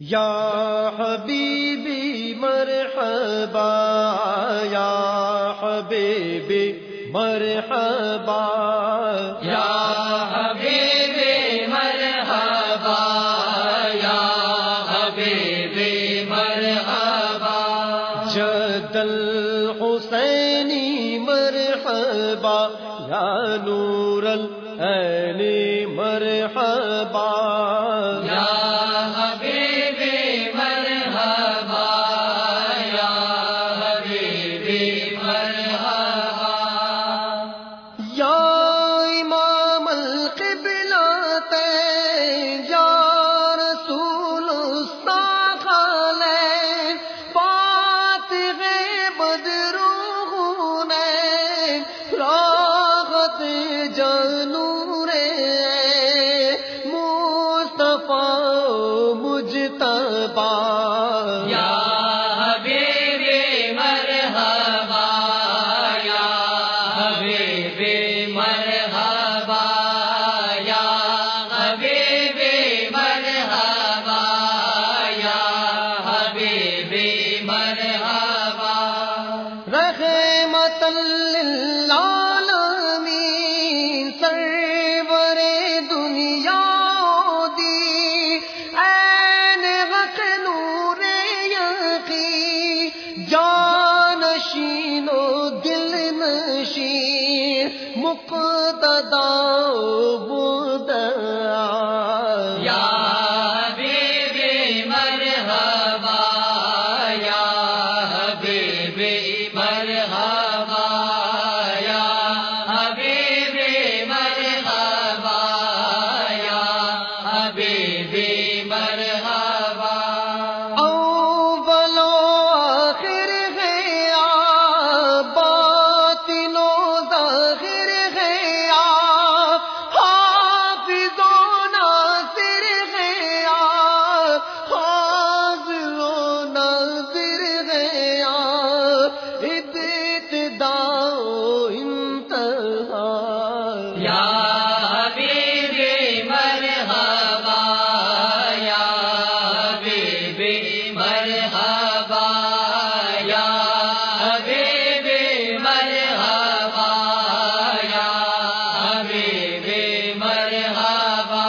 یا حبیبی مرحبا، یا حبیبی مرحبا، یا حبیبی مرحبا، یا حبیبی مرحبا، جد الحسینی مرحبا، یا نور العین مرحبا، یا حبیبی مرحبا، یا حبیبی مرحبا، یا امام القبلتین، یا رسول الثقلین، فاتح بدرونین، راحت جنور مصطفیٰ مجتبی، یا حبیبی مرحبا، یا حبیبی مرحبا، یا حبیبی مرحبا، یا حبیبی مرحبا، رحمت للعالمین، سرور دنیا دی، عین حق نور یقین، جانشین و دل نشین، مقتدی بدعا، یا حبیبی مرحبا، یا حبیبی مرحبا، یا حبیبی مرحبا، یا حبیبی مرحبا، اول و آخر ہے آپ، باطن و ظاہر ہے آپ، حافظ و ناصر ہے آپ، حاضر و ناظر ہے آپ، ابتدا و انتہا، یا حبیبی مرحبا، یا حبیبی مرحبا، یا حبیبی مرحبا، یا حبیبی مرحبا،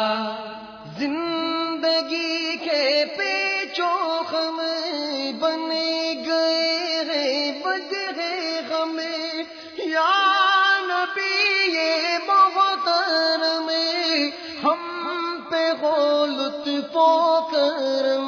زندگی کے پیچو خم بن گئے ہیں بجے غم، یا نبی یہ محترم، ہم پہ ہو لطف و کرم،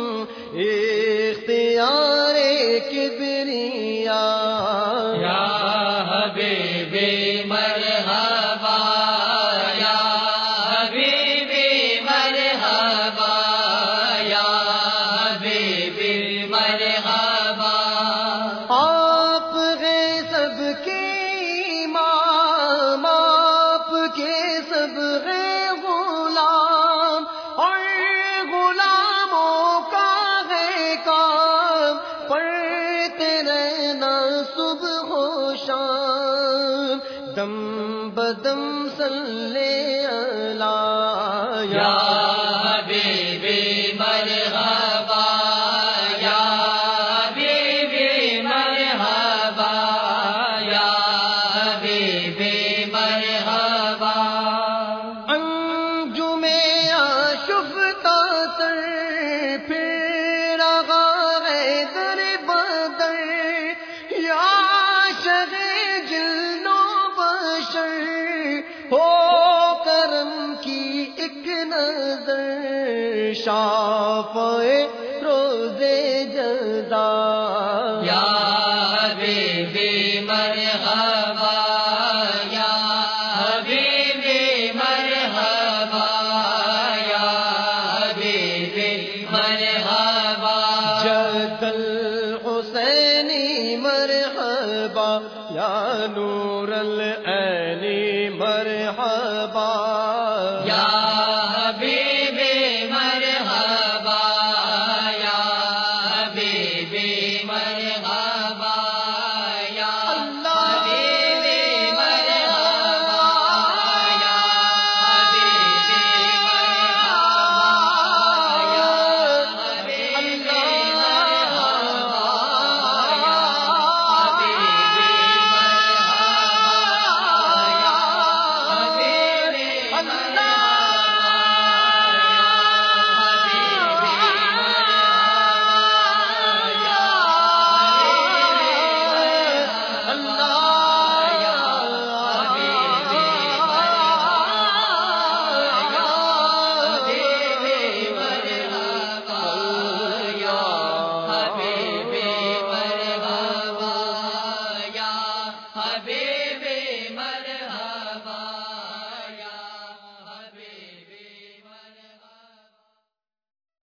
اختیار کبریا، یا حبیبی مرحبا، یا حبیبی مرحبا، یا حبیبی مرحبا، آپ ہیں سب کے امام، آپ کے سب ہیں غلام، اور غلاموں کا ہے کام، پڑھتے رہنا صبح و شام، دم بدم صلی اللہ، یا حبیبی مرحبا، یا حبیبی مرحبا، یا حبیبی مرحبا، انجم آشفتہ سر پھر رہا ہے در بدر، یا شہ جن و بشر، ہو کرم کی ایک نظر، شافع روز جزا،